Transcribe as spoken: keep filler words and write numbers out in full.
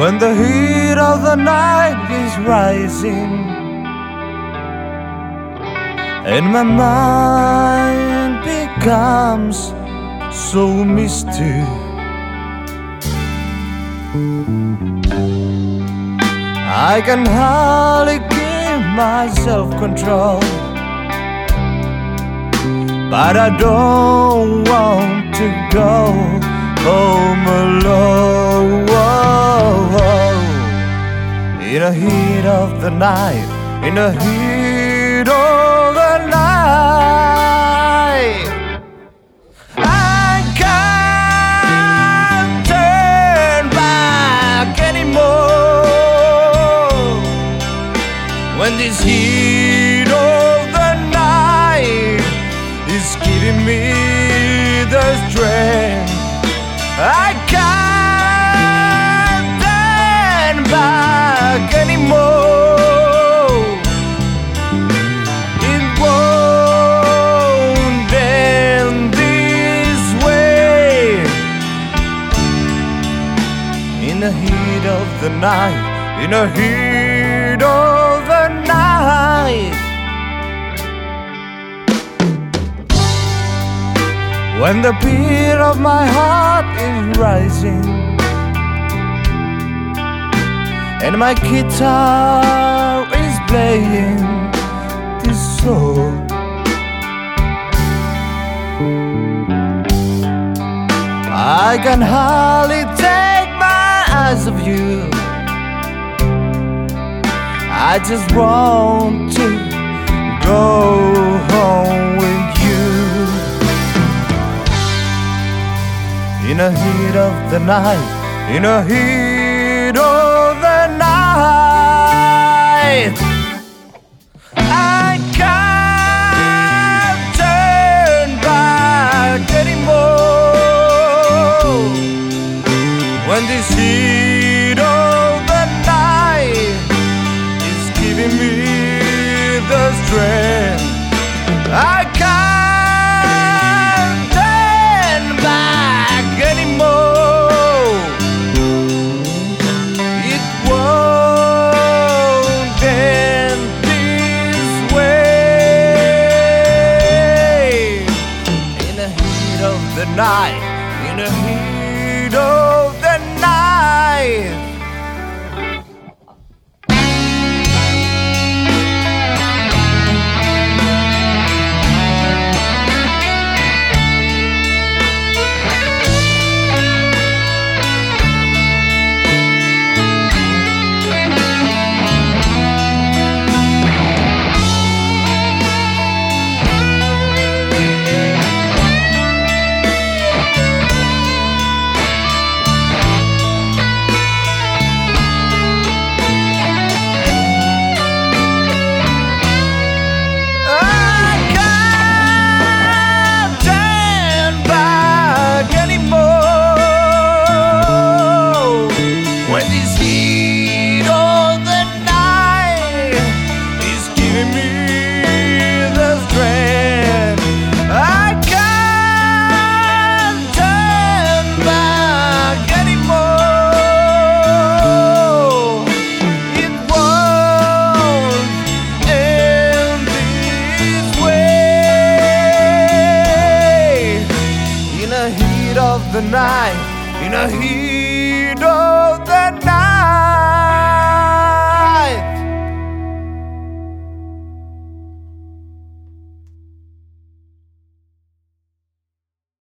when the heat of the night is rising and my mind becomes so misty. I can hardly keep my self-control, but I don't want to go home alone. In the heat of the night, in the heat of the night, I can't turn back anymore. When this heat of the night is giving me the strength, I can't turn back anymore. It won't end this way. In the heat of the night, in the heat of the night, when the beat of my heart is rising and my guitar is playing this song, I can hardly take my eyes off you. I just want to go home with you. In the heat of the night, in the heat of the night, I can't turn back anymore. When this heat of the night is giving me the strength, I can't turn back anymore. It won't end this way. In the heat of the night, in the heat of the night, of the night, in the heat of the